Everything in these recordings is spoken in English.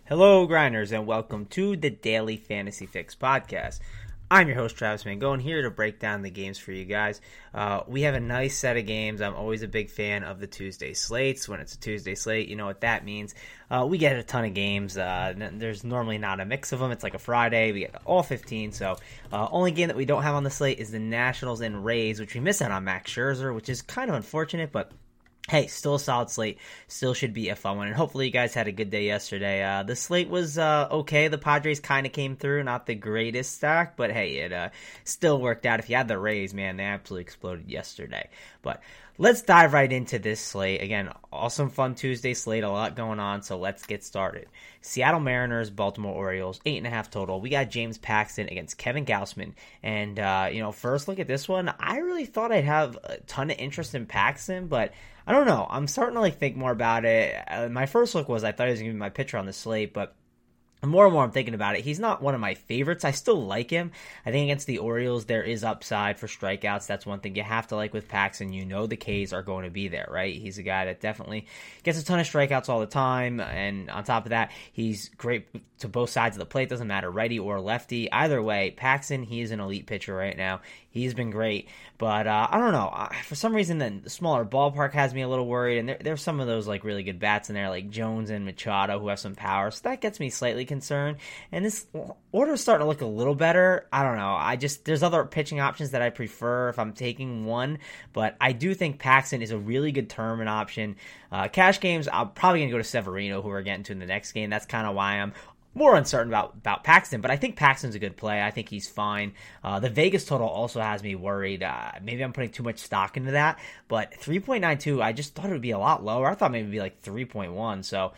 Hello, grinders, and welcome to the Daily Fantasy Fix podcast. I'm your host, Travis Mangone, here to break down the games for you guys. We have a nice set of games. I'm always a big fan of the Tuesday slates. When it's a Tuesday slate, you know what that means. We get a ton of games. There's normally not a mix of them. It's like a Friday. We get all 15. So only game that we don't have on the slate is the Nationals and Rays, which we miss out on Max Scherzer, which is kind of unfortunate, but hey, still a solid slate. Still should be a fun one. And hopefully you guys had a good day yesterday. The slate was okay. The Padres kind of came through. Not the greatest stack, but hey, it still worked out. If you had the Rays, man, they absolutely exploded yesterday. But let's dive right into this slate. Again, awesome fun Tuesday slate. A lot going on, so let's get started. Seattle Mariners, Baltimore Orioles, 8.5 total. We got James Paxton against Kevin Gausman. And, first look at this one. I really thought I'd have a ton of interest in Paxton, but I don't know. I'm starting to think more about it. My first look was I thought he was going to be my pitcher on the slate, but more and more I'm thinking about it. He's not one of my favorites. I still like him. I think against the Orioles, there is upside for strikeouts. That's one thing you have to like with Paxton. You know the Ks are going to be there, right? He's a guy that definitely gets a ton of strikeouts all the time. And on top of that, he's great to both sides of the plate. Doesn't matter, righty or lefty. Either way, Paxton, he is an elite pitcher right now. He's been great. But I don't know. For some reason, the smaller ballpark has me a little worried. And there's some of those like really good bats in there, like Jones and Machado, who have some power. So that gets me slightly concerned. And this order is starting to look a little better. I don't know. There's other pitching options that I prefer if I'm taking one. But I do think Paxton is a really good tournament option. Cash games, I'm probably going to go to Severino, who we're getting to in the next game. That's kind of why I'm more uncertain about Paxton, but I think Paxton's a good play. I think he's fine. The Vegas total also has me worried. Maybe I'm putting too much stock into that, but 3.92, I just thought it would be a lot lower. I thought maybe it'd be like 3.1, so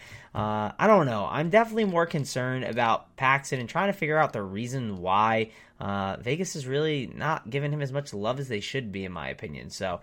I don't know. I'm definitely more concerned about Paxton and trying to figure out the reason why Vegas is really not giving him as much love as they should be, in my opinion. So,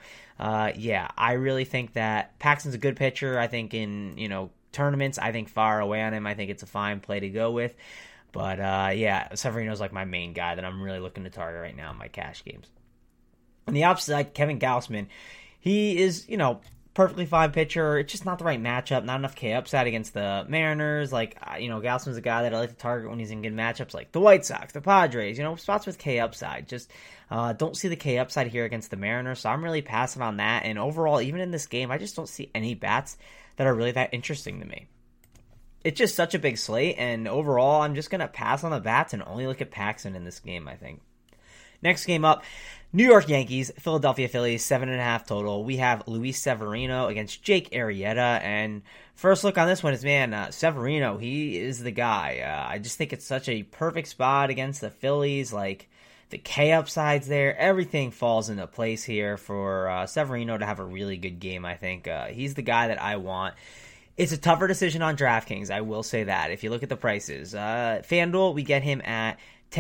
I really think that Paxton's a good pitcher. I think in, tournaments, I think far away on him. I think it's a fine play to go with. But, Severino's like my main guy that I'm really looking to target right now in my cash games. On the opposite side, Kevin Gausman, he is, perfectly fine pitcher. It's just not the right matchup. Not enough K upside against the Mariners. Gausman's a guy that I like to target when he's in good matchups, like the White Sox, the Padres, spots with K upside. Just don't see the K upside here against the Mariners, so I'm really passive on that. And overall, even in this game, I just don't see any bats that are really that interesting to me. It's just such a big slate, and overall, I'm just going to pass on the bats and only look at Paxton in this game, I think. Next game up, New York Yankees, Philadelphia Phillies, 7.5 total. We have Luis Severino against Jake Arrieta, and first look on this one is, Severino, he is the guy. I just think it's such a perfect spot against the Phillies, the K upside's there. Everything falls into place here for Severino to have a really good game, I think. He's the guy that I want. It's a tougher decision on DraftKings, I will say that. If you look at the prices, FanDuel, we get him at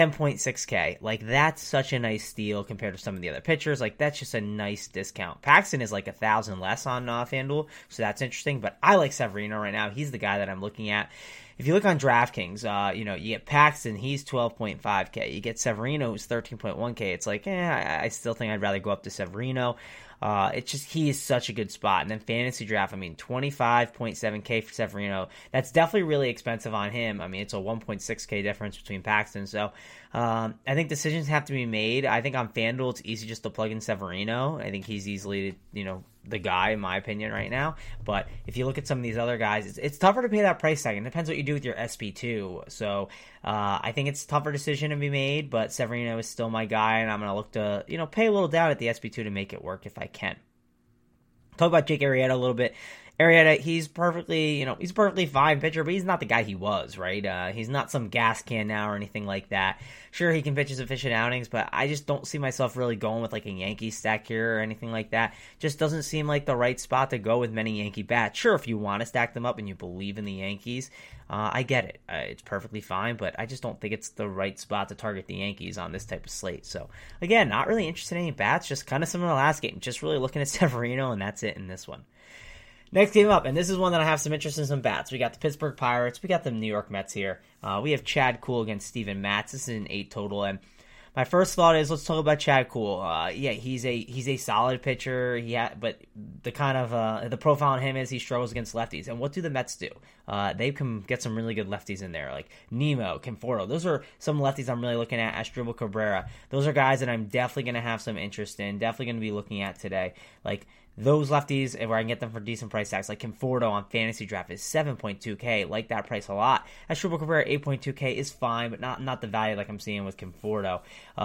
10.6K. That's such a nice steal compared to some of the other pitchers. That's just a nice discount. Paxton is 1,000 less on FanDuel, so that's interesting. But I like Severino right now. He's the guy that I'm looking at. If you look on DraftKings, you get Paxton, he's 12.5K. You get Severino, who's 13.1K. It's I still think I'd rather go up to Severino. It's just, he is such a good spot. And then fantasy draft, 25.7K for Severino. That's definitely really expensive on him. It's a 1.6K difference between Paxton. So, I think decisions have to be made. I think on FanDuel, it's easy just to plug in Severino. I think he's easily, the guy, in my opinion, right now. But if you look at some of these other guys, it's tougher to pay that price tag. It depends what you do with your SP2. So, I think it's a tougher decision to be made, but Severino is still my guy, and I'm going to look to, pay a little down at the SP2 to make it work if I can. Talk about Jake Arrieta a little bit. Arrieta, he's a perfectly fine pitcher, but he's not the guy he was, right? He's not some gas can now or anything like that. Sure, he can pitch his efficient outings, but I just don't see myself really going with a Yankee stack here or anything like that. Just doesn't seem like the right spot to go with many Yankee bats. Sure, if you want to stack them up and you believe in the Yankees, I get it. It's perfectly fine, but I just don't think it's the right spot to target the Yankees on this type of slate. So, again, not really interested in any bats, just kind of similar to the last game. Just really looking at Severino, and that's it in this one. Next game up, and this is one that I have some interest in some bats. We got the Pittsburgh Pirates. We got the New York Mets here. We have Chad Kuhl against Steven Matz. This is an 8 total, and My first thought is let's talk about Chad Kuhl. Yeah, he's a solid pitcher. But the kind of the profile on him is he struggles against lefties. And what do the Mets do? They can get some really good lefties in there, like Nemo, Conforto. Those are some lefties I'm really looking at. Asdrubal Cabrera. Those are guys that I'm definitely going to have some interest in. Definitely going to be looking at today. Like those lefties, where I can get them for decent price tags, like Conforto on Fantasy Draft is 7.2K. Like that price a lot. Asdrubal Cabrera 8.2K is fine, but not the value like I'm seeing with Conforto.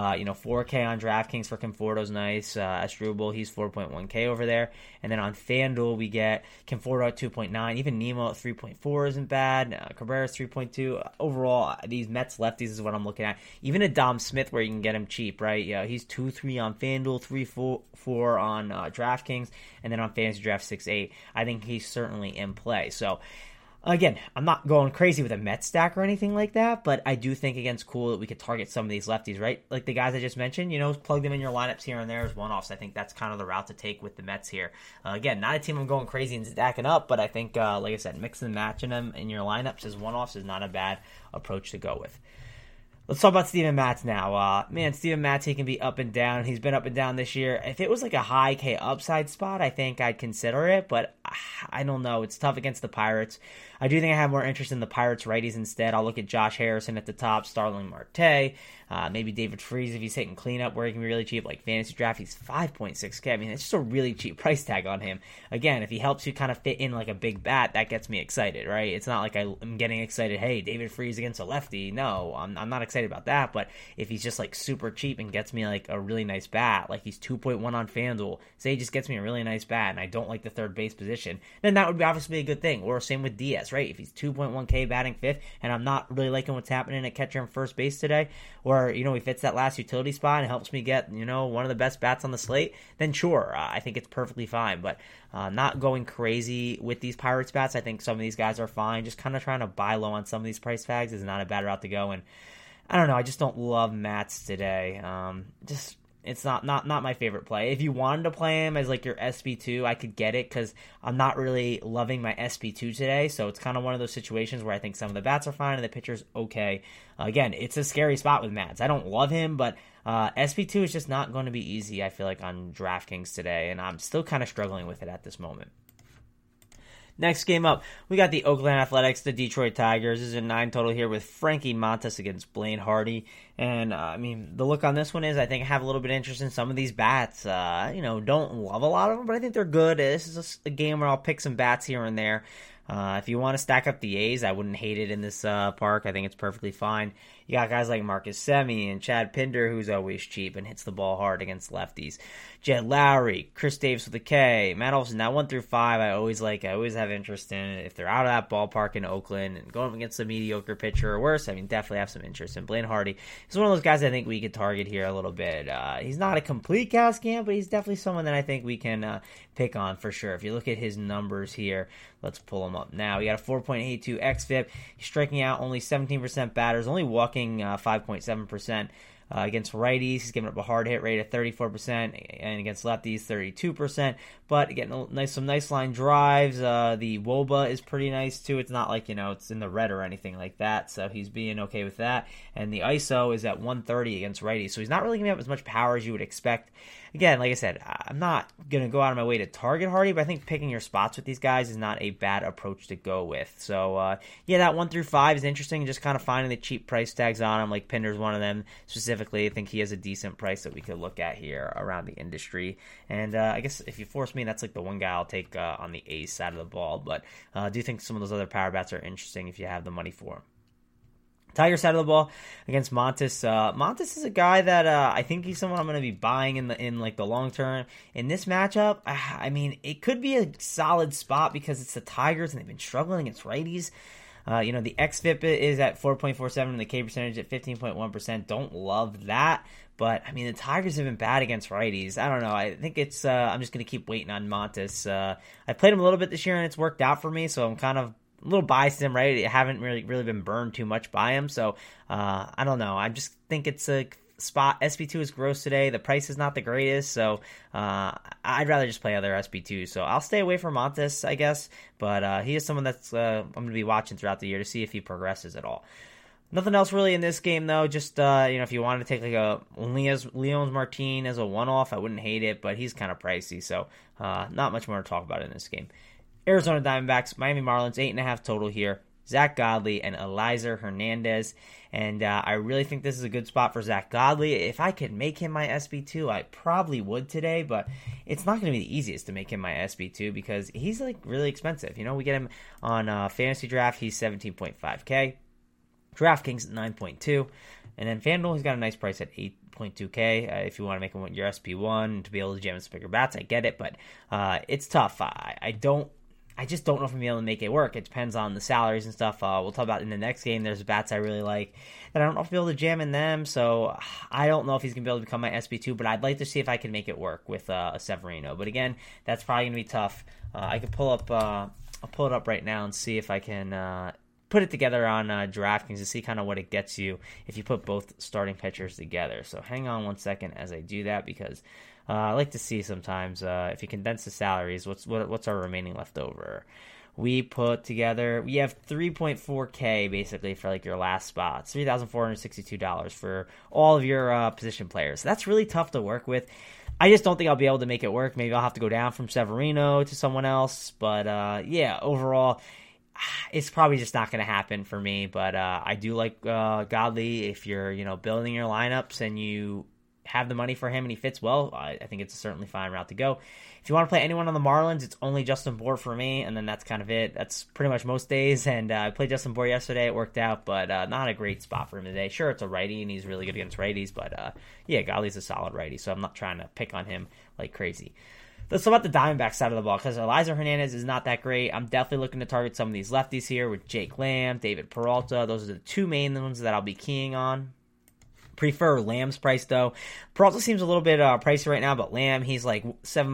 4K on DraftKings for Conforto's nice. Asdrubal, he's 4.1K over there. And then on FanDuel, we get Conforto at 2.9. Even Nemo at 3.4 isn't bad. Cabrera's 3.2. Overall, these Mets lefties is what I'm looking at. Even a Dom Smith, where you can get him cheap, right? Yeah, he's 2.3 on FanDuel, 3.4 on DraftKings, and then on Fantasy Draft 6.8. I think he's certainly in play. So, again, I'm not going crazy with a Mets stack or anything like that, but I do think against Kuhl that we could target some of these lefties, right? Like the guys I just mentioned, plug them in your lineups here and there as one-offs. I think that's kind of the route to take with the Mets here. Again, not a team I'm going crazy and stacking up, but I think, like I said, mixing and matching them in your lineups as one-offs is not a bad approach to go with. Let's talk about Steven Matz now. Steven Matz, he can be up and down. He's been up and down this year. If it was like a high K upside spot, I think I'd consider it, but I don't know. It's tough against the Pirates. I do think I have more interest in the Pirates righties instead. I'll look at Josh Harrison at the top, Starling Marte, maybe David Freese if he's taking cleanup where he can be really cheap, like Fantasy Draft. He's 5.6K. I mean, it's just a really cheap price tag on him. Again, if he helps you kind of fit in like a big bat, that gets me excited, right? It's not like I'm getting excited, hey, David Freese against a lefty. No, I'm not excited about that, but if he's just like super cheap and gets me like a really nice bat, like he's 2.1 on FanDuel, say he just gets me a really nice bat and I don't like the third base position, then that would be obviously a good thing. Or same with Diaz, right? If he's 2.1K batting fifth and I'm not really liking what's happening at catcher and first base today, or he fits that last utility spot and helps me get one of the best bats on the slate, then sure, I think it's perfectly fine. But not going crazy with these Pirates bats. I think some of these guys are fine. Just kind of trying to buy low on some of these price tags is not a bad route to go. And I don't know, I just don't love Matz today. It's not my favorite play. If you wanted to play him as like your SP2, I could get it because I'm not really loving my SP2 today. So it's kind of one of those situations where I think some of the bats are fine and the pitcher's okay. Again, it's a scary spot with Matz. I don't love him, but SP2 is just not going to be easy, I feel like, on DraftKings today. And I'm still kind of struggling with it at this moment. Next game up, we got the Oakland Athletics, the Detroit Tigers. This is a 9 total here with Frankie Montas against Blaine Hardy. And, the look on this one is I think I have a little bit of interest in some of these bats. Don't love a lot of them, but I think they're good. This is just a game where I'll pick some bats here and there. If you want to stack up the A's, I wouldn't hate it in this park. I think it's perfectly fine. You got guys like Marcus Semien and Chad Pinder, who's always cheap and hits the ball hard against lefties. Jed Lowry, Chris Davis with a K, Matt Olson. Now 1 through 5, I always have interest in it. If they're out of that ballpark in Oakland and going up against a mediocre pitcher or worse, definitely have some interest in Blaine Hardy. He's one of those guys I think we could target here a little bit. He's not a complete gas can, but he's definitely someone that I think we can pick on for sure. If you look at his numbers here, let's pull him up now. We got a 4.82 xFIP. He's striking out only 17% batters, only walking 5.7%. Against righties, he's giving up a hard hit rate of 34%, and against lefties, 32%. But getting some nice line drives. The WOBA is pretty nice too. It's not like it's in the red or anything like that. So he's being okay with that. And the ISO is at 130 against righties. So he's not really giving up as much power as you would expect. Again, like I said, I'm not going to go out of my way to target Hardy, but I think picking your spots with these guys is not a bad approach to go with. So, that 1 through 5 is interesting. Just kind of finding the cheap price tags on them, like Pinder's one of them specifically. I think he has a decent price that we could look at here around the industry. And I guess if you force me, that's like the one guy I'll take on the A's side of the ball. But I do think some of those other power bats are interesting if you have the money for them. Tiger side of the ball against Montas. Montas is a guy that I think he's someone I'm going to be buying in the long term. In this matchup, it could be a solid spot because it's the Tigers and they've been struggling against righties. The xFIP is at 4.47 and the K percentage at 15.1%. Don't love that. But, the Tigers have been bad against righties. I don't know. I think it's I'm just going to keep waiting on Montas. I played him a little bit this year and it's worked out for me, so I'm kind of a little biased to him, right? I haven't really been burned too much by him, so I don't know. I just think it's a spot. SP2 is gross today. The price is not the greatest, so I'd rather just play other SP2. So I'll stay away from Montas, I guess, but he is someone that's I'm going to be watching throughout the year to see if he progresses at all. Nothing else really in this game, though. Just, if you wanted to take like a Leon's Martin as a one-off, I wouldn't hate it, but he's kind of pricey, so not much more to talk about in this game. Arizona Diamondbacks, Miami Marlins, 8.5 total here. Zach Godley and Eliezer Hernandez, and I really think this is a good spot for Zach Godley. If I could make him my SB2, I probably would today, but it's not going to be the easiest to make him my SB2 because he's like really expensive. We get him on Fantasy Draft, he's 17.5K. DraftKings at 9.2, and then FanDuel, he's got a nice price at 8.2K. If you want to make him your SP1 to be able to jam some bigger bats, I get it, but it's tough. I just don't know if I'm going to be able to make it work. It depends on the salaries and stuff. We'll talk about in the next game. There's bats I really like that I don't know if I'll be able to jam in them, so I don't know if he's going to be able to become my SB2, but I'd like to see if I can make it work with a Severino. But again, that's probably going to be tough. I could pull it up right now and see if I can put it together on DraftKings to see kind of what it gets you if you put both starting pitchers together. So hang on one second as I do that because I like to see sometimes if you condense the salaries, what's our remaining left over. We have 3.4K basically for like your last spot. $3,462 for all of your position players. So that's really tough to work with. I just don't think I'll be able to make it work. Maybe I'll have to go down from Severino to someone else. But overall, it's probably just not going to happen for me, but I do like Godley. If you're building your lineups and you have the money for him and he fits well, I think it's a certainly fine route to go. If you want to play anyone on the Marlins, it's only Justin Bour for me, and then that's kind of it. That's pretty much most days, and I played Justin Bour yesterday. It worked out, but not a great spot for him today. Sure, it's a righty, and he's really good against righties, but Godley's a solid righty, so I'm not trying to pick on him like crazy. Let's talk about the Diamondback side of the ball, because Eliezer Hernandez is not that great. I'm definitely looking to target some of these lefties here with Jake Lamb, David Peralta. Those are the two main ones that I'll be keying on. Prefer Lamb's price, though. Peralta seems a little bit pricey right now, but Lamb, he's like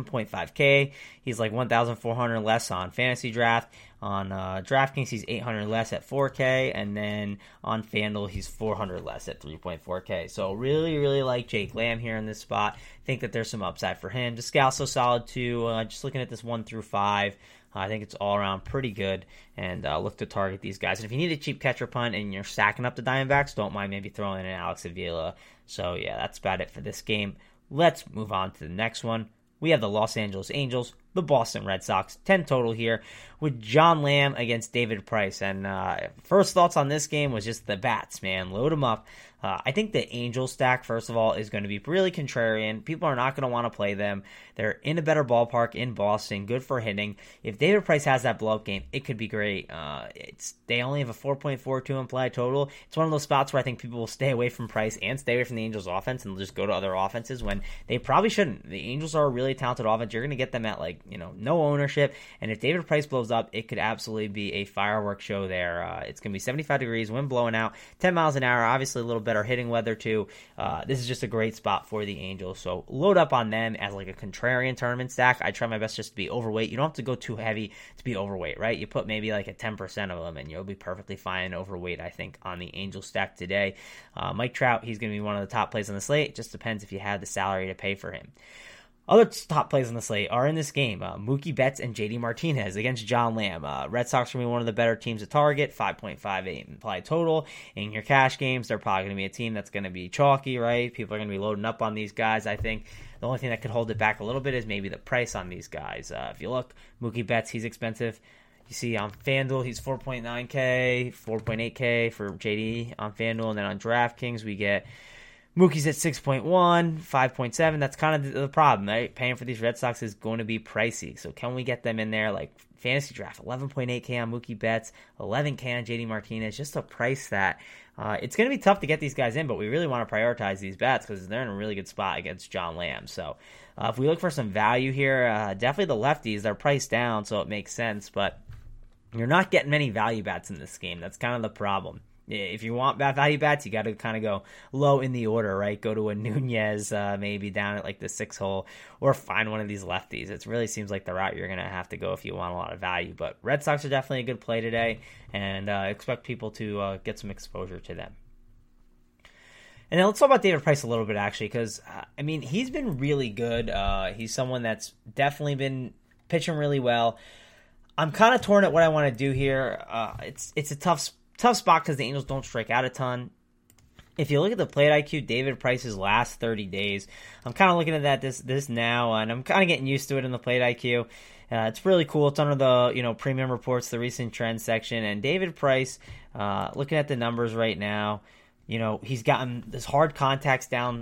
7.5K. He's like 1,400 less on Fantasy Draft. On DraftKings, he's 800 less at 4K, and then on FanDuel, he's 400 less at 3.4K. So really, really like Jake Lamb here in this spot. Think that there's some upside for him. Descalso solid too. Just looking at this 1 through 5, I think it's all around pretty good, and look to target these guys. And if you need a cheap catcher punt and you're stacking up the Diamondbacks, don't mind maybe throwing in an Alex Avila. So yeah, that's about it for this game. Let's move on to the next one. We have the Los Angeles Angels, the Boston Red Sox, 10 total here, with John Lamb against David Price. And first thoughts on this game was just the bats, man. Load them up. I think the Angels stack, first of all, is going to be really contrarian. People are not going to want to play them. They're in a better ballpark in Boston, good for hitting. If David Price has that blow-up game, it could be great. They only have a 4.42 implied total. It's one of those spots where I think people will stay away from Price and stay away from the Angels offense and just go to other offenses when they probably shouldn't. The Angels are a really talented offense. You're going to get them at no ownership. And if David Price blows up, it could absolutely be a fireworks show there. It's going to be 75 degrees, wind blowing out, 10 miles an hour, obviously a little better hitting weather too. This is just a great spot for the Angels. So load up on them as like a contrarian tournament stack. I try my best just to be overweight. You don't have to go too heavy to be overweight, right? You put maybe like a 10% of them and you'll be perfectly fine overweight, I think, on the Angel stack today. Mike Trout, he's going to be one of the top plays on the slate. It just depends if you have the salary to pay for him. Other top plays on the slate are in this game. Mookie Betts and JD Martinez against John Lamb. Red Sox are going to be one of the better teams to target, 5.58 implied total. In your cash games, they're probably going to be a team that's going to be chalky, right? People are going to be loading up on these guys. I think the only thing that could hold it back a little bit is maybe the price on these guys. If you look, Mookie Betts, he's expensive. You see on FanDuel, he's 4.9K, 4.8K for JD on FanDuel. And then on DraftKings, we get Mookie's at 6.1, 5.7. That's kind of the problem, right? Paying for these Red Sox is going to be pricey. So can we get them in there? Like Fantasy Draft, 11.8K on Mookie Betts, 11K on JD Martinez, just to price that. It's going to be tough to get these guys in, but we really want to prioritize these bats because they're in a really good spot against John Lamb. So if we look for some value here, definitely the lefties, they're priced down, so it makes sense. But you're not getting many value bats in this game. That's kind of the problem. If you want value bats, you got to kind of go low in the order, right? Go to a Nunez, maybe down at like the 6 hole, or find one of these lefties. It really seems like the route you're going to have to go if you want a lot of value. But Red Sox are definitely a good play today, and expect people to get some exposure to them. And then let's talk about David Price a little bit, actually, because, he's been really good. He's someone that's definitely been pitching really well. I'm kind of torn at what I want to do here. It's a tough tough spot because the Angels don't strike out a ton. If you look at the plate IQ, David Price's last 30 days, I'm kind of looking at that this now, and I'm kind of getting used to it in the plate IQ. It's really cool. It's under the premium reports, the recent trends section, and David Price, looking at the numbers right now, he's gotten this hard contacts down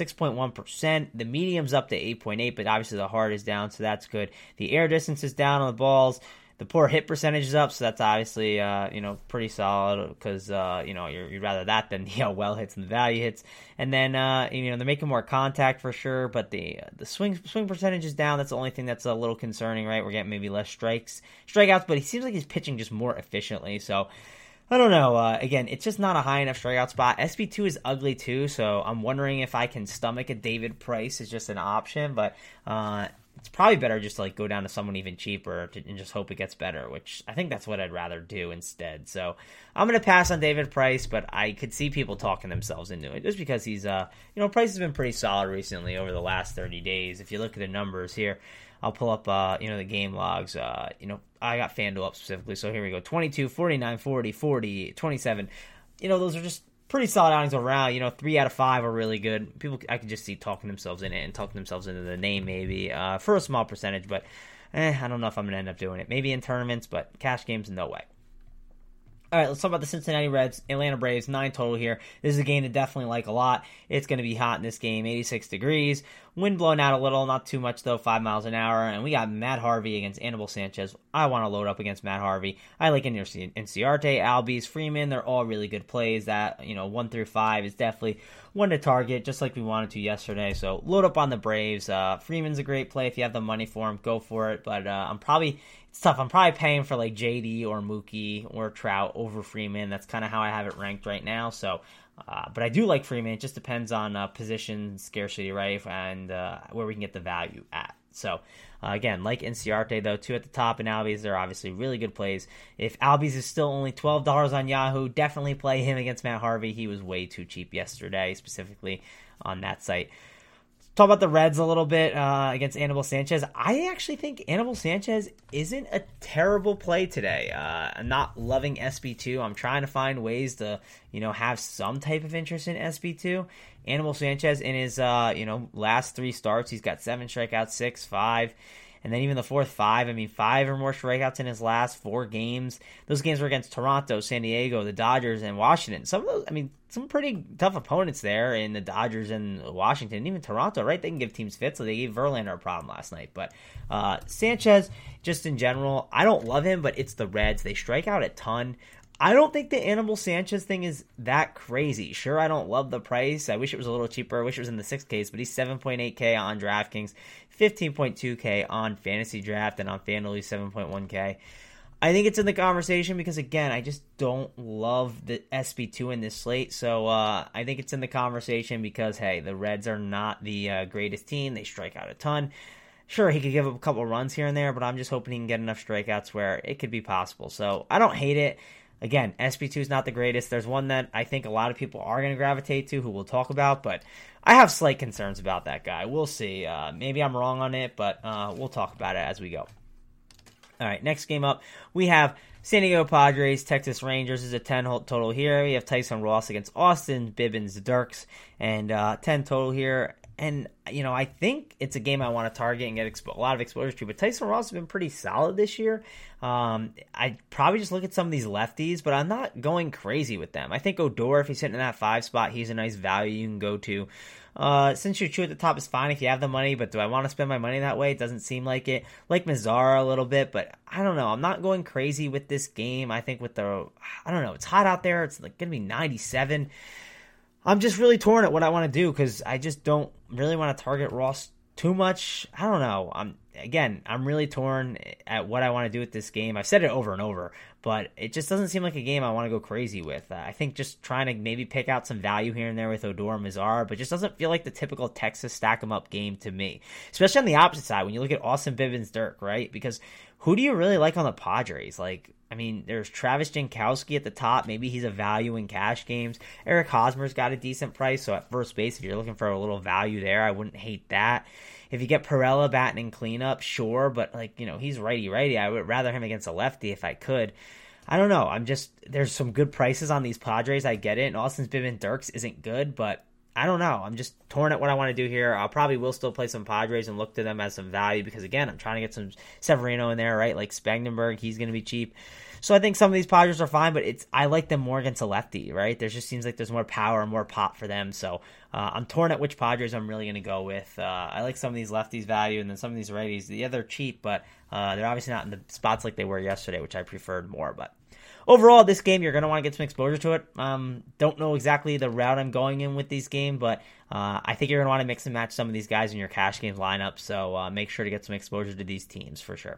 6.1%. The medium's up to 8.8, but obviously the hard is down, so that's good. The air distance is down on the balls. The poor hit percentage is up, so that's obviously pretty solid because you'd rather that than well hits and the value hits. And then they're making more contact for sure, but the swing percentage is down. That's the only thing that's a little concerning, right? We're getting maybe less strikeouts, but he seems like he's pitching just more efficiently. So I don't know. Again, it's just not a high enough strikeout spot. SP2 is ugly too, so I'm wondering if I can stomach a David Price as just an option, but it's probably better just to go down to someone even cheaper and just hope it gets better, which I think that's what I'd rather do instead. So I'm going to pass on David Price, but I could see people talking themselves into it just because he's, Price has been pretty solid recently over the last 30 days. If you look at the numbers here, I'll pull up, the game logs. I got FanDuel up specifically, so here we go. 22, 49, 40, 40, 27. Those are just pretty solid outings around. 3 out of 5 are really good. People, I could just see talking themselves in it and talking themselves into the name maybe for a small percentage, but I don't know if I'm going to end up doing it. Maybe in tournaments, but cash games, no way. All right, let's talk about the Cincinnati Reds, Atlanta Braves, 9 total here. This is a game to definitely like a lot. It's going to be hot in this game, 86 degrees. Wind blowing out a little, not too much though, 5 miles an hour. And we got Matt Harvey against Anibal Sanchez. I want to load up against Matt Harvey. I like Inciarte, Albies, Freeman. They're all really good plays. That 1 through 5 is definitely one to target, just like we wanted to yesterday. So load up on the Braves. Freeman's a great play. If you have the money for him, go for it. But it's tough. I'm probably paying for JD or Mookie or Trout over Freeman. That's kind of how I have it ranked right now. So, but I do like Freeman. It just depends on position scarcity, right, and where we can get the value at. So, again, like Inciarte, though, 2 at the top, and Albies, they're obviously really good plays. If Albies is still only $12 on Yahoo, definitely play him against Matt Harvey. He was way too cheap yesterday, specifically on that site. Talk about the Reds a little bit against Anibal Sanchez. I actually think Anibal Sanchez isn't a terrible play today. I'm not loving SB2. I'm trying to find ways to, have some type of interest in SB2. Anibal Sanchez in his, last 3 starts, he's got 7 strikeouts, 6, 5. And then even the fourth 5, 5 or more strikeouts in his last 4 games. Those games were against Toronto, San Diego, the Dodgers, and Washington. Some of those, some pretty tough opponents there in the Dodgers and Washington, and even Toronto, right? They can give teams fits, so they gave Verlander a problem last night. But Sanchez, just in general, I don't love him, but it's the Reds. They strike out a ton. I don't think the Anibal Sanchez thing is that crazy. Sure, I don't love the price. I wish it was a little cheaper. I wish it was in the 6 Ks, but he's 7.8K on DraftKings, 15.2K on Fantasy Draft, and on FanDuel he's 7.1K. I think it's in the conversation because, again, I just don't love the SB2 in this slate. So I think it's in the conversation because, hey, the Reds are not the greatest team. They strike out a ton. Sure, he could give up a couple runs here and there, but I'm just hoping he can get enough strikeouts where it could be possible. So I don't hate it. Again, SB2 is not the greatest. There's one that I think a lot of people are going to gravitate to who we'll talk about, but I have slight concerns about that guy. We'll see. Maybe I'm wrong on it, but we'll talk about it as we go. All right, next game up, we have San Diego Padres, Texas Rangers. Is a 10 total here. We have Tyson Ross against Austin, Bibbins, Dirks, and 10 total here. And, I think it's a game I want to target and get a lot of exposure to. But Tyson Ross has been pretty solid this year. I'd probably just look at some of these lefties, but I'm not going crazy with them. I think Odor, if he's sitting in that 5 spot, he's a nice value you can go to. Since you chew at the top is fine if you have the money, but do I want to spend my money that way? It doesn't seem like it. Like Mazzara a little bit, but I don't know. I'm not going crazy with this game. I think it's hot out there. It's going to be 97. I'm just really torn at what I want to do because I just don't really want to target Ross too much. I don't know. I'm really torn at what I want to do with this game. I've said it over and over, but it just doesn't seem like a game I want to go crazy with. I think just trying to maybe pick out some value here and there with Odor and Mazzara, but just doesn't feel like the typical Texas stack 'em up game to me. Especially on the opposite side when you look at Austin Bibbins, Dirk, right? Because who do you really like on the Padres? There's Travis Jankowski at the top. Maybe he's a value in cash games. Eric Hosmer's got a decent price, so at first base, if you're looking for a little value there, I wouldn't hate that. If you get Pirella batting and cleanup, sure, but he's righty-righty. I would rather him against a lefty if I could. I don't know. There's some good prices on these Padres. I get it. And Austin Bibben-Dirks isn't good, but I don't know. I'm just torn at what I want to do here. I'll probably will still play some Padres and look to them as some value because, again, I'm trying to get some Severino in there, right? Like Spangenberg, he's going to be cheap. So I think some of these Padres are fine, but I like them more against a lefty, right? There just seems like there's more power and more pop for them. So I'm torn at which Padres I'm really going to go with. I like some of these lefties value, and then some of these righties. Yeah, they're cheap, but they're obviously not in the spots like they were yesterday, which I preferred more. But overall, this game, you're going to want to get some exposure to it. Don't know exactly the route I'm going in with these games, but I think you're going to want to mix and match some of these guys in your cash games lineup. So make sure to get some exposure to these teams for sure.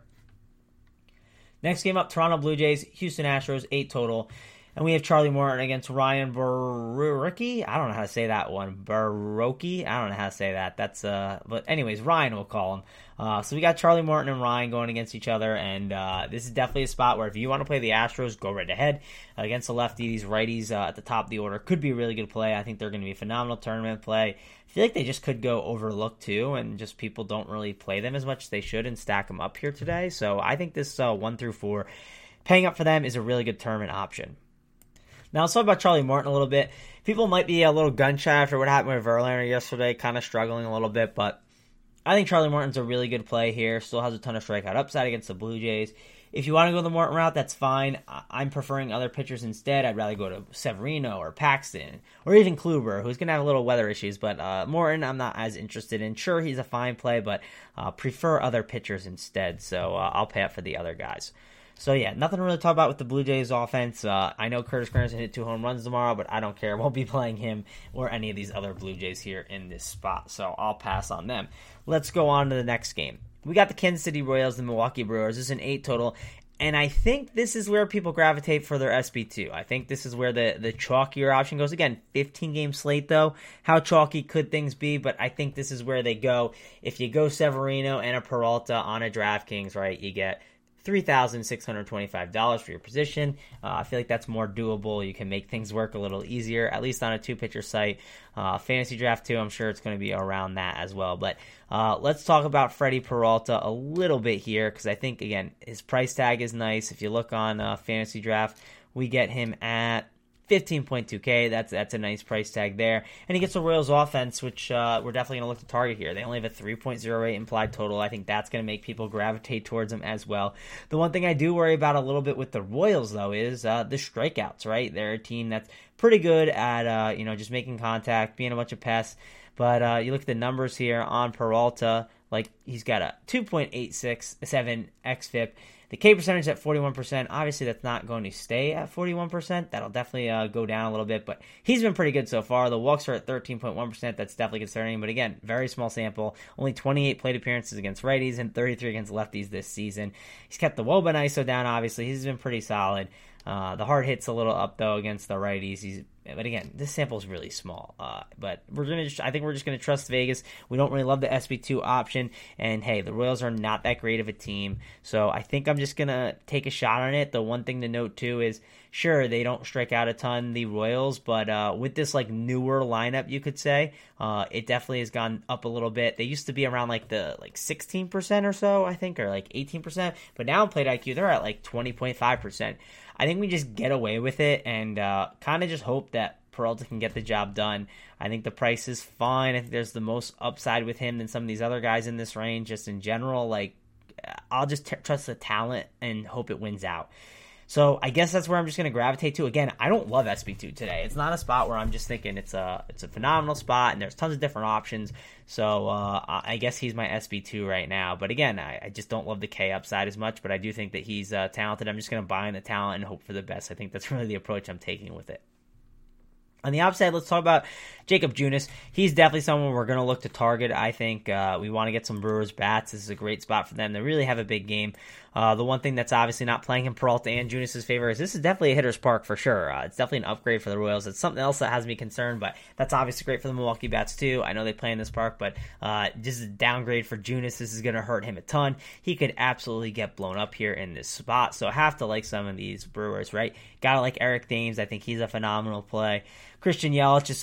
Next game up, Toronto Blue Jays, Houston Astros, 8 total. And we have Charlie Morton against Ryan Borucki. I don't know how to say that one. Borucki? I don't know how to say that. But anyways, Ryan we'll call him. So we got Charlie Morton and Ryan going against each other, and this is definitely a spot where if you want to play the Astros, go right ahead. Against the lefty, these righties at the top of the order could be a really good play. I think they're going to be a phenomenal tournament play. I feel like they just could go overlooked too, and just people don't really play them as much as they should and stack them up here today. So I think this 1 through 4, paying up for them is a really good tournament option. Now, let's talk about Charlie Morton a little bit. People might be a little gun-shy after what happened with Verlander yesterday, kind of struggling a little bit, but I think Charlie Morton's a really good play here. Still has a ton of strikeout upside against the Blue Jays. If you want to go the Morton route, that's fine. I'm preferring other pitchers instead. I'd rather go to Severino or Paxton or even Kluber, who's going to have a little weather issues, but Morton I'm not as interested in. Sure, he's a fine play, but prefer other pitchers instead, so I'll pay up for the other guys. So, yeah, nothing to really talk about with the Blue Jays offense. I know Curtis Granderson hit 2 home runs tomorrow, but I don't care. I won't be playing him or any of these other Blue Jays here in this spot, so I'll pass on them. Let's go on to the next game. We got the Kansas City Royals, the Milwaukee Brewers. This is an 8 total, and I think this is where people gravitate for their SB2. I think this is where the chalkier option goes. Again, 15-game slate, though. How chalky could things be? But I think this is where they go. If you go Severino and a Peralta on a DraftKings, right, you get $3,625 for your position. I feel like that's more doable. You can make things work a little easier, at least on a 2-pitcher site. Fantasy draft too, I'm sure it's going to be around that as well. But let's talk about Freddie Peralta a little bit here, because I think, again, his price tag is nice. If you look on fantasy draft, we get him at 15.2K. That's a nice price tag there. And he gets the Royals offense, which we're definitely going to look to target here. They only have a 3.08 implied total. I think that's going to make people gravitate towards them as well. The one thing I do worry about a little bit with the Royals, though, is the strikeouts, right? They're a team that's pretty good at, just making contact, being a bunch of pests. But you look at the numbers here on Peralta, like he's got a 2.867 xFIP. The K percentage at 41%. Obviously, that's not going to stay at 41%. That'll definitely go down a little bit, but he's been pretty good so far. The walks are at 13.1%. That's definitely concerning, but again, very small sample. Only 28 plate appearances against righties and 33 against lefties this season. He's kept the WOBA and ISO down, obviously. He's been pretty solid. The hard hit's a little up, though, against the righties. But again, this sample is really small. But I think we're just gonna trust Vegas. We don't really love the SB2 option, and hey, the Royals are not that great of a team, so I think I'm just gonna take a shot on it. The one thing to note too is, sure, they don't strike out a ton, the Royals, but with this like newer lineup, you could say, it definitely has gone up a little bit. They used to be around like 16% or so, I think, or like 18%, but now in Plate IQ they're at like 20.5%. I think we just get away with it and kind of just hope that Peralta can get the job done. I think the price is fine. I think there's the most upside with him than some of these other guys in this range, just in general. Like, I'll just trust the talent and hope it wins out. So I guess that's where I'm just going to gravitate to. Again, I don't love SB2 today. It's not a spot where I'm just thinking it's a phenomenal spot and there's tons of different options. So I guess he's my SB2 right now. But again, I just don't love the K upside as much, but I do think that he's talented. I'm just going to buy in the talent and hope for the best. I think that's really the approach I'm taking with it. On the opposite, let's talk about Jacob Junis. He's definitely someone we're going to look to target. I think we want to get some Brewers bats. This is a great spot for them. They really have a big game. The one thing that's obviously not playing in Peralta and Junis' favor is this is definitely a hitter's park for sure. It's definitely an upgrade for the Royals. It's something else that has me concerned, but that's obviously great for the Milwaukee bats too. I know they play in this park, but just a downgrade for Junis. This is going to hurt him a ton. He could absolutely get blown up here in this spot, so I have to like some of these Brewers, right? Gotta like Eric Thames. I think he's a phenomenal play. Christian Yelich is solid. Travis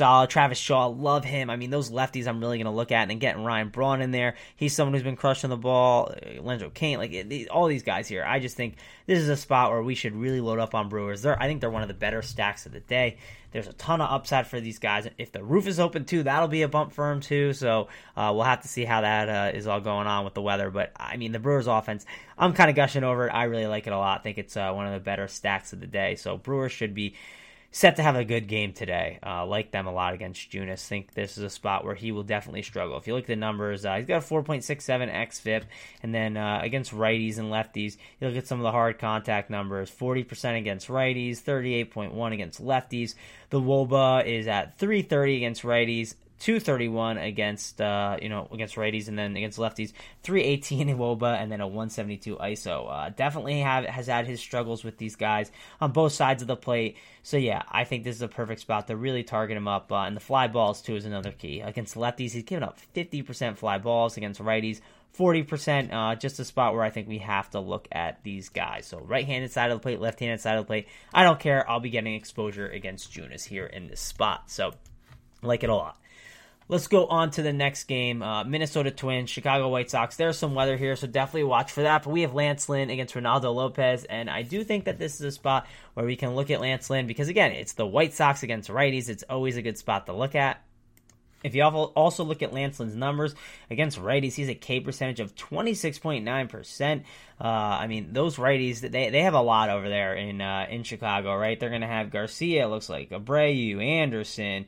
Travis Shaw, love him. I mean, those lefties I'm really going to look at. And then getting Ryan Braun in there. He's someone who's been crushing the ball. Lendro Kane, all these guys here. I just think this is a spot where we should really load up on Brewers. I think they're one of the better stacks of the day. There's a ton of upside for these guys. If the roof is open too, that'll be a bump for them too. So we'll have to see how that is all going on with the weather. But I mean, the Brewers offense, I'm kind of gushing over it. I really like it a lot. I think it's one of the better stacks of the day. So Brewers should be set to have a good game today. Like them a lot against Junis. Think this is a spot where he will definitely struggle. If you look at the numbers, he's got a 4.67 xFIP, and then against righties and lefties, you look at some of the hard contact numbers: 40% against righties, 38.1 against lefties. The WOBA is at 330 against righties, 231 against against righties, and then against lefties 318 in WOBA, and then a 172 ISO. Definitely has had his struggles with these guys on both sides of the plate. So yeah, I think this is a perfect spot to really target him up. And the fly balls too is another key. Against lefties, he's given up 50% fly balls. Against righties, 40%, just a spot where I think we have to look at these guys. So right-handed side of the plate, left-handed side of the plate, I don't care. I'll be getting exposure against Junis here in this spot. So like it a lot. Let's go on to the next game. Minnesota Twins, Chicago White Sox. There's some weather here, so definitely watch for that. But we have Lance Lynn against Ronaldo Lopez, and I do think that this is a spot where we can look at Lance Lynn because, again, it's the White Sox against righties. It's always a good spot to look at. If you also look at Lance Lynn's numbers against righties, he's a K percentage of 26.9%. I mean, those righties, they have a lot over there in Chicago, right? They're going to have Garcia, it looks like, Abreu, Anderson,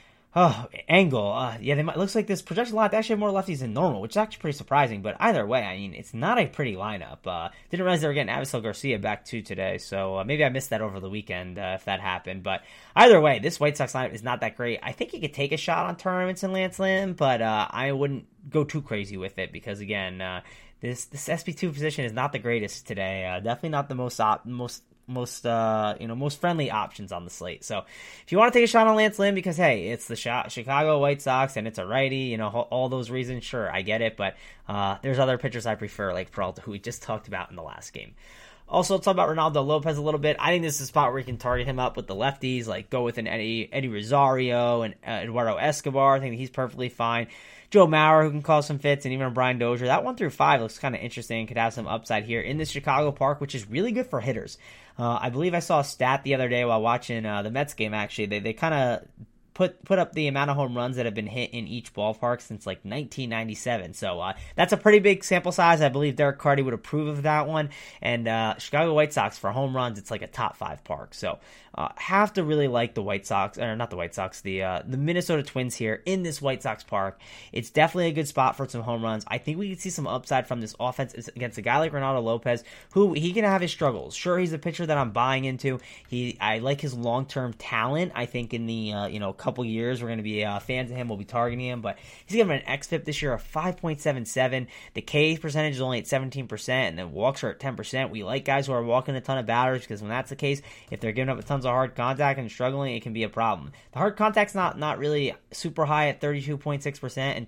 Engel. It looks like this projection lot, they actually have more lefties than normal, which is actually pretty surprising. But either way, I mean, it's not a pretty lineup. Didn't realize they were getting Avisel Garcia back too today, so maybe I missed that over the weekend if that happened. But either way, this White Sox lineup is not that great. I think you could take a shot on tournaments in Lance Lynn, but I wouldn't go too crazy with it because, again, this SP2 position is not the greatest today. Definitely not the most friendly options on the slate. So if you want to take a shot on Lance Lynn because, hey, it's the Chicago White Sox and it's a righty, all those reasons, sure, I get it. But there's other pitchers I prefer, like Peralta, who we just talked about in the last game. Also, let's talk about Ronaldo Lopez a little bit. I think this is a spot where you can target him up with the lefties, like go with an Eddie Rosario and Eduardo Escobar. I think he's perfectly fine. Joe Mauer, who can cause some fits, and even a Brian Dozier. That 1-5 looks kind of interesting. Could have some upside here in this Chicago park, which is really good for hitters. I believe I saw a stat the other day while watching the Mets game, actually. They kind of put up the amount of home runs that have been hit in each ballpark since like 1997. So that's a pretty big sample size. I believe Derek Carty would approve of that one. And Chicago White Sox, for home runs, it's like a top 5 park. So have to really like the White Sox, or not the White Sox, the Minnesota Twins here in this White Sox park. It's definitely a good spot for some home runs. I think we can see some upside from this offense against a guy like Ronaldo Lopez, who he can have his struggles. Sure, he's a pitcher that I'm buying into. I like his long-term talent. I think in the couple years we're going to be fans of him. We'll be targeting him, but he's given an xFIP this year of 5.77. The K percentage is only at 17%, and then walks are at 10%. We like guys who are walking a ton of batters because when that's the case, if they're giving up a ton of hard contact and struggling, it can be a problem. The hard contact's not really super high at 32.6% and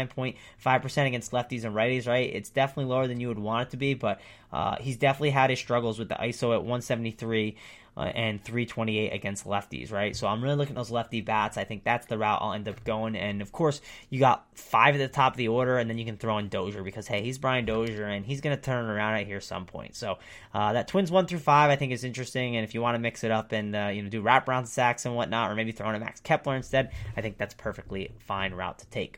29.5% against lefties and righties, right? It's definitely lower than you would want it to be, but he's definitely had his struggles with the ISO at 173 and 328 against lefties, right? So I'm really looking at those lefty bats. I think that's the route I'll end up going. And of course, you got 5 at the top of the order, and then you can throw in Dozier because, hey, he's Brian Dozier, and he's going to turn around at here some point. So that Twins 1-5 I think is interesting. And if you want to mix it up and do wraparound sacks and whatnot, or maybe throw in a Max Kepler instead, I think that's perfectly fine route to take.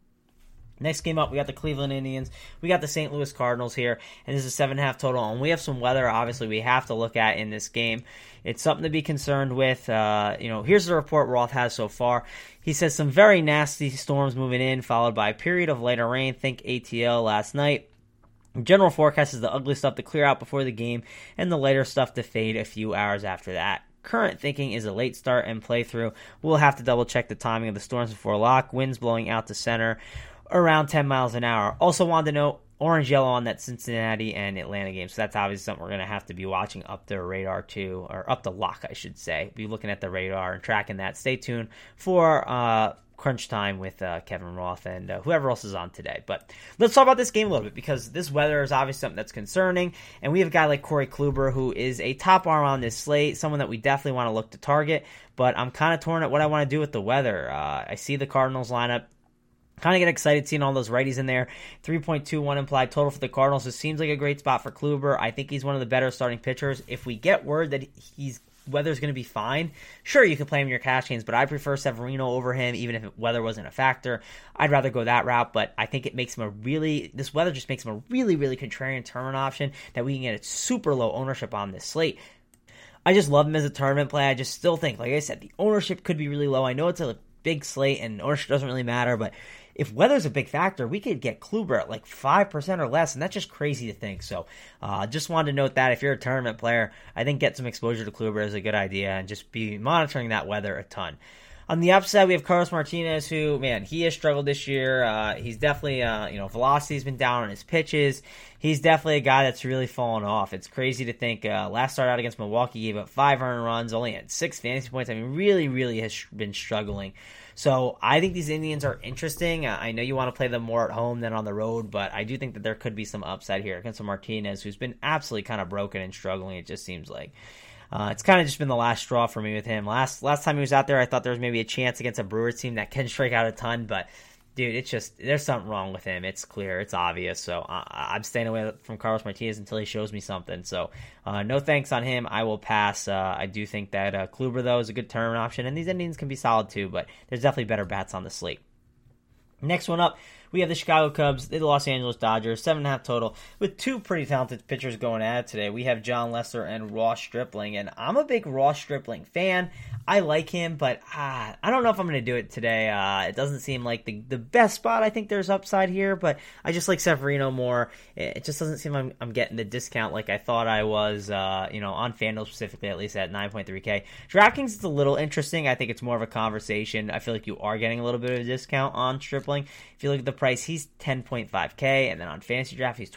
Next game up, we got the Cleveland Indians. We got the St. Louis Cardinals here, and this is 7.5 total. And we have some weather, obviously, we have to look at in this game. It's something to be concerned with. Here's the report Roth has so far. He says some very nasty storms moving in, followed by a period of lighter rain. Think ATL last night. General forecast is the ugly stuff to clear out before the game, and the lighter stuff to fade a few hours after that. Current thinking is a late start and playthrough. We'll have to double check the timing of the storms before lock. Winds blowing out to center around 10 miles an hour. Also wanted to note orange-yellow on that Cincinnati and Atlanta game. So that's obviously something we're going to have to be watching up the radar too, or up the lock, I should say. Be looking at the radar and tracking that. Stay tuned for crunch time with Kevin Roth and whoever else is on today. But let's talk about this game a little bit, because this weather is obviously something that's concerning, and we have a guy like Corey Kluber, who is a top arm on this slate, someone that we definitely want to look to target, but I'm kind of torn at what I want to do with the weather. I see the Cardinals lineup. Kind of get excited seeing all those righties in there. 3.21 implied total for the Cardinals. It seems like a great spot for Kluber. I think he's one of the better starting pitchers. If we get word that weather's going to be fine, sure, you can play him in your cash games, but I prefer Severino over him, even if weather wasn't a factor. I'd rather go that route, but I think it makes him this weather just makes him a really, really contrarian tournament option that we can get a super low ownership on this slate. I just love him as a tournament play. I just still think, like I said, the ownership could be really low. I know it's a big slate and ownership doesn't really matter, but if weather's a big factor, we could get Kluber at like 5% or less, and that's just crazy to think. So just wanted to note that if you're a tournament player, I think get some exposure to Kluber is a good idea, and just be monitoring that weather a ton. On the upside, we have Carlos Martinez, who, man, he has struggled this year. He's definitely, velocity's been down on his pitches. He's definitely a guy that's really fallen off. It's crazy to think last start out against Milwaukee, gave up 5 earned runs, only had 6 fantasy points. I mean, really, really has been struggling. So I think these Indians are interesting. I know you want to play them more at home than on the road, but I do think that there could be some upside here against Martinez, who's been absolutely kind of broken and struggling, it just seems like. It's kind of just been the last straw for me with him. Last time he was out there, I thought there was maybe a chance against a Brewers team that can strike out a ton, but dude, it's just, there's something wrong with him. It's clear. It's obvious. So I'm staying away from Carlos Martinez until he shows me something. So no thanks on him. I will pass. I do think that Kluber, though, is a good tournament option, and these Indians can be solid too, but there's definitely better bats on the slate. Next one up, we have the Chicago Cubs, the Los Angeles Dodgers, 7.5 total, with 2 pretty talented pitchers going at it today. We have Jon Lester and Ross Stripling, and I'm a big Ross Stripling fan. I like him, but I don't know if I'm going to do it today. It doesn't seem like the best spot. I think there's upside here, but I just like Severino more. It just doesn't seem I'm getting the discount like I thought I was, on FanDuel specifically, at least at 9.3K. DraftKings is a little interesting. I think it's more of a conversation. I feel like you are getting a little bit of a discount on Stripling. If you look at the price, he's 10.5K, and then on Fantasy Draft, he's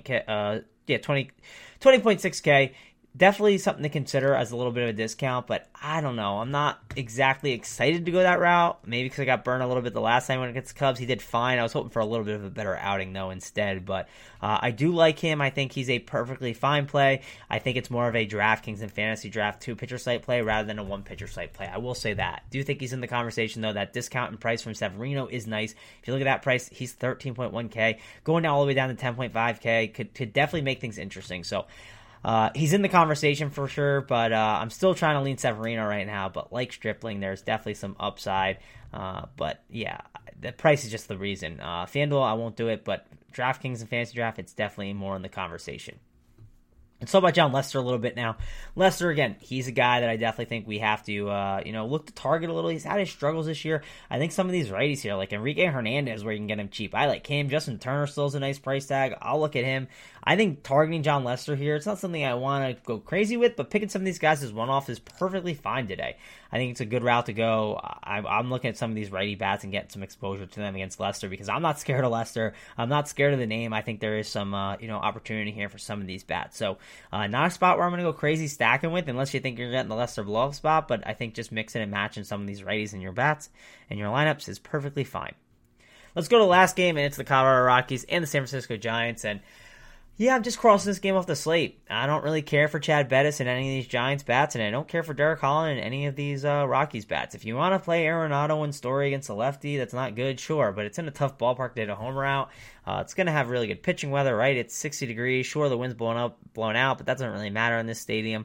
20.6K. Definitely something to consider as a little bit of a discount, but I don't know. I'm not exactly excited to go that route. Maybe because I got burned a little bit the last time when it gets the Cubs. He did fine. I was hoping for a little bit of a better outing, though, instead. But I do like him. I think he's a perfectly fine play. I think it's more of a DraftKings and Fantasy Draft 2-pitcher site play rather than a 1-pitcher site play. I will say that. Do think he's in the conversation, though. That discount in price from Severino is nice. If you look at that price, he's 13.1K. Going all the way down to 10.5K could definitely make things interesting. So he's in the conversation for sure, but I'm still trying to lean Severino right now. But like Stripling, there's definitely some upside. But yeah, the price is just the reason. FanDuel, I won't do it, but DraftKings and Fantasy Draft, it's definitely more in the conversation. Let's talk about Jon Lester a little bit now. Lester, again, he's a guy that I definitely think we have to, look to target a little. He's had his struggles this year. I think some of these righties here, like Enrique Hernandez, where you can get him cheap. I like him. Justin Turner still has a nice price tag. I'll look at him. I think targeting Jon Lester here, it's not something I want to go crazy with, but picking some of these guys as one-off is perfectly fine today. I think it's a good route to go. I'm looking at some of these righty bats and getting some exposure to them against Lester because I'm not scared of Lester. I'm not scared of the name. I think there is some, opportunity here for some of these bats. So not a spot where I'm going to go crazy stacking with unless you think you're getting the Lester blow-up spot, but I think just mixing and matching some of these righties in your bats and your lineups is perfectly fine. Let's go to the last game, and it's the Colorado Rockies and the San Francisco Giants, and yeah, I'm just crossing this game off the slate. I don't really care for Chad Bettis and any of these Giants bats, and I don't care for Derek Holland and any of these Rockies bats. If you want to play Arenado and Story against a lefty, that's not good, sure, but it's in a tough ballpark to hit a homer out. It's going to have really good pitching weather, right? It's 60 degrees. Sure, the wind's blown out, but that doesn't really matter in this stadium.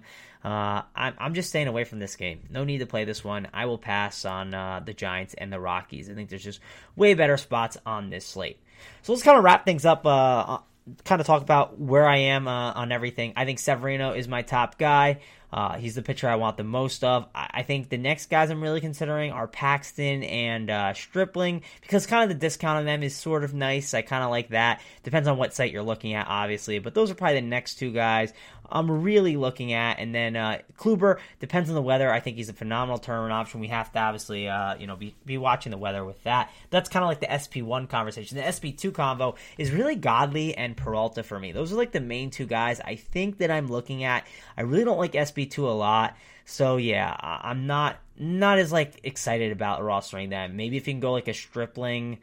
I'm just staying away from this game. No need to play this one. I will pass on the Giants and the Rockies. I think there's just way better spots on this slate. So let's kind of wrap things up, kind of talk about where I am on everything. I think Severino is my top guy. He's the pitcher I want the most of. I think the next guys I'm really considering are Paxton and Stripling because kind of the discount on them is sort of nice. I kind of like that. Depends on what site you're looking at, obviously. But those are probably the next two guys I'm really looking at. And then Kluber, depends on the weather. I think he's a phenomenal tournament option. We have to obviously be watching the weather with that. That's kind of like the SP1 conversation. The SP2 combo is really Godley and Peralta for me. Those are like the main two guys I think that I'm looking at. I really don't like SP2 a lot. So yeah, I'm not not as excited about rostering them. Maybe if you can go like a Stripling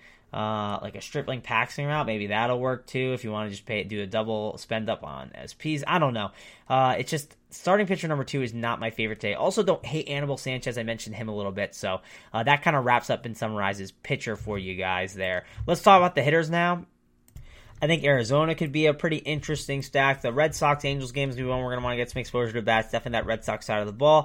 Paxton route, maybe that'll work too. If you want to just do a double spend up on SPs, I don't know. It's just starting pitcher number 2 is not my favorite today. Also, don't hate Anibal Sanchez. I mentioned him a little bit, so that kind of wraps up and summarizes pitcher for you guys there. Let's talk about the hitters now. I think Arizona could be a pretty interesting stack. The Red Sox-Angels game is the one we're going to want to get some exposure to bats. Definitely that Red Sox side of the ball.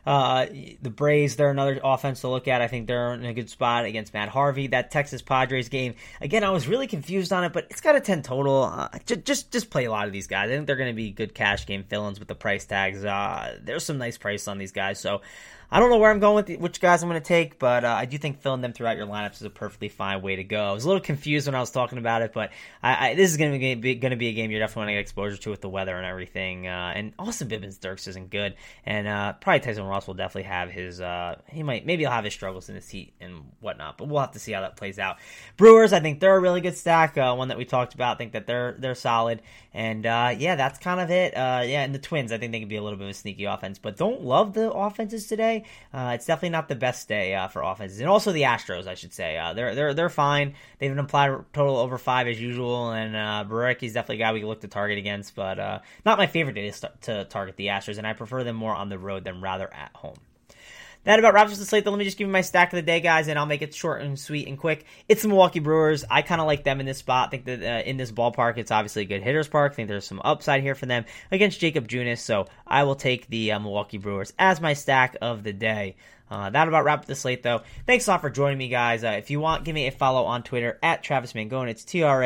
The Braves, they're another offense to look at. I think they're in a good spot against Matt Harvey. That Texas-Padres game, again, I was really confused on it, but it's got a 10 total. Just play a lot of these guys. I think they're going to be good cash game fill-ins with the price tags. There's some nice price on these guys, so I don't know where I'm going with which guys I'm going to take, but I do think filling them throughout your lineups is a perfectly fine way to go. I was a little confused when I was talking about it, but this is going to be a game you're definitely going to get exposure to with the weather and everything. And Austin Bibens-Dirks isn't good, and probably Tyson Ross will definitely have his maybe he'll have his struggles in his heat and whatnot, but we'll have to see how that plays out. Brewers, I think they're a really good stack, one that we talked about. I think that they're solid, and that's kind of it. And the Twins, I think they can be a little bit of a sneaky offense, but don't love the offenses today. It's definitely not the best day for offenses, and also the Astros, I should say. They're fine. They have an implied total over 5 as usual, and Barecki's definitely a guy we can look to target against, but not my favorite day to target the Astros, and I prefer them more on the road than rather at home. That about wraps up the slate, though. Let me just give you my stack of the day, guys, and I'll make it short and sweet and quick. It's the Milwaukee Brewers. I kind of like them in this spot. I think that in this ballpark, it's obviously a good hitter's park. I think there's some upside here for them against Jacob Junis, so I will take the Milwaukee Brewers as my stack of the day. That about wraps up the slate, though. Thanks a lot for joining me, guys. If you want, give me a follow on Twitter at Travis Mangone. It's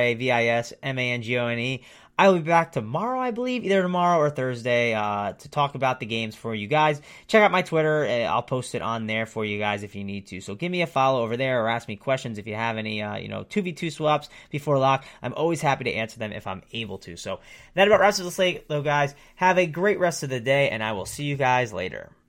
TravisMangone. I will be back tomorrow, I believe, either tomorrow or Thursday, to talk about the games for you guys. Check out my Twitter. I'll post it on there for you guys if you need to. So give me a follow over there or ask me questions if you have any, 2v2 swaps before lock. I'm always happy to answer them if I'm able to. So that about wraps up the slate, though, guys. Have a great rest of the day, and I will see you guys later.